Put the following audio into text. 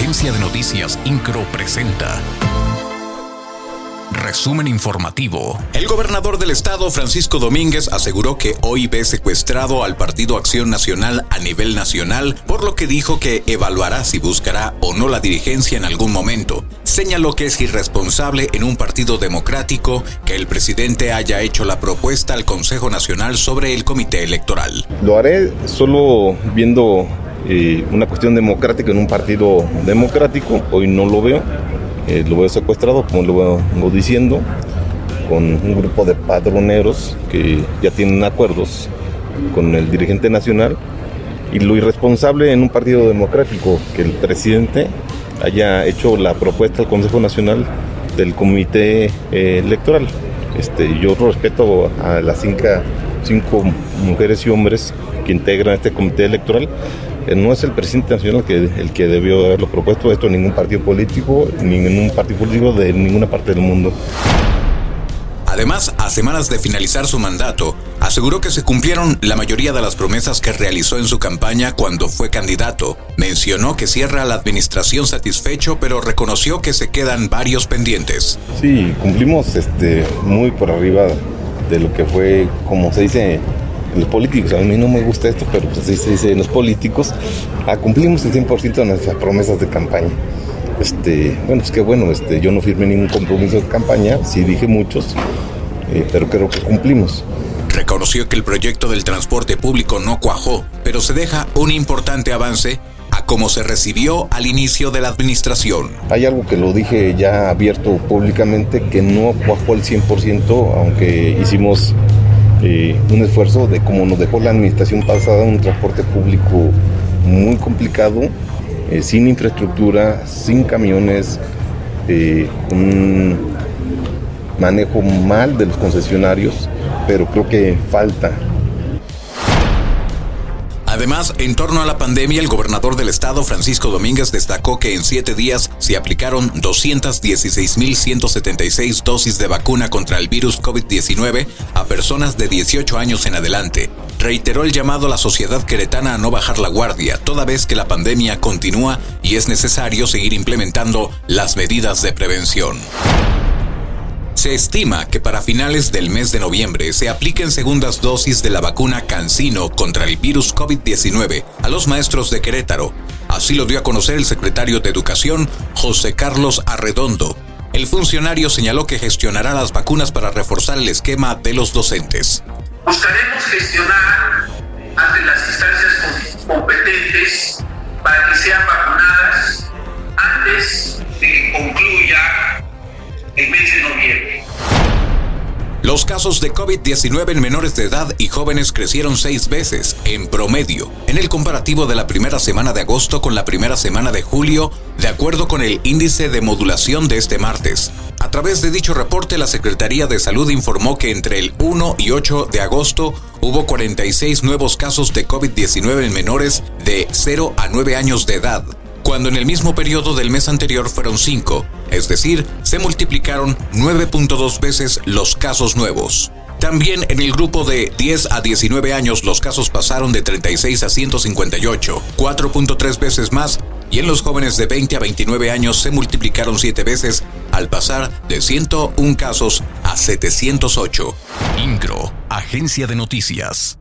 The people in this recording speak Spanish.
Agencia de Noticias Incro presenta Resumen informativo. El gobernador del estado, Francisco Domínguez, aseguró que hoy ve secuestrado al Partido Acción Nacional a nivel nacional, por lo que dijo que evaluará si buscará o no la dirigencia en algún momento. Señaló que es irresponsable en un partido democrático que el presidente haya hecho la propuesta al Consejo Nacional sobre el comité electoral. Lo haré solo viendo una cuestión democrática en un partido democrático. Hoy no lo veo. Lo veo secuestrado, como lo vengo diciendo, con un grupo de padroneros que ya tienen acuerdos con el dirigente nacional, y lo irresponsable en un partido democrático que el presidente haya hecho la propuesta al Consejo Nacional del comité electoral. Yo respeto a las cinco mujeres y hombres que integran este comité electoral. No es el presidente nacional el que debió haberlo propuesto esto en ningún partido político, ni en un partido político de ninguna parte del mundo. Además, a semanas de finalizar su mandato, aseguró que se cumplieron la mayoría de las promesas que realizó en su campaña cuando fue candidato. Mencionó que cierra la administración satisfecho, pero reconoció que se quedan varios pendientes. Sí, cumplimos muy por arriba de lo que fue, como se dice en los políticos. A mí no me gusta esto, pero pues así se dice en los políticos. Cumplimos el 100% de nuestras promesas de campaña. Pues qué bueno, yo no firmé ningún compromiso de campaña, sí dije muchos, pero creo que cumplimos. Reconoció que el proyecto del transporte público no cuajó, pero se deja un importante avance a cómo se recibió al inicio de la administración. Hay algo que lo dije ya abierto públicamente, que no cuajó al 100%, aunque hicimos un esfuerzo de cómo nos dejó la administración pasada, un transporte público muy complicado, sin infraestructura, sin camiones, un manejo mal de los concesionarios, pero creo que falta. Además, en torno a la pandemia, el gobernador del estado, Francisco Domínguez, destacó que en 7 días se aplicaron 216,176 dosis de vacuna contra el virus COVID-19 a personas de 18 años en adelante. Reiteró el llamado a la sociedad queretana a no bajar la guardia, toda vez que la pandemia continúa y es necesario seguir implementando las medidas de prevención. Se estima que para finales del mes de noviembre se apliquen segundas dosis de la vacuna CanSino contra el virus COVID-19 a los maestros de Querétaro. Así lo dio a conocer el secretario de Educación, José Carlos Arredondo. El funcionario señaló que gestionará las vacunas para reforzar el esquema de los docentes. Buscaremos gestionar ante las instancias competentes para que sean vacunadas antes de que concluya el mes de noviembre. Los casos de COVID-19 en menores de edad y jóvenes crecieron 6 veces, en promedio, en el comparativo de la primera semana de agosto con la primera semana de julio, de acuerdo con el índice de modulación de este martes. A través de dicho reporte, la Secretaría de Salud informó que entre el 1 y 8 de agosto hubo 46 nuevos casos de COVID-19 en menores de 0 a 9 años de edad, cuando en el mismo periodo del mes anterior fueron 5, es decir, se multiplicaron 9.2 veces los casos nuevos. También en el grupo de 10 a 19 años los casos pasaron de 36 a 158, 4.3 veces más, y en los jóvenes de 20 a 29 años se multiplicaron 7 veces, al pasar de 101 casos a 708. Incro, Agencia de Noticias.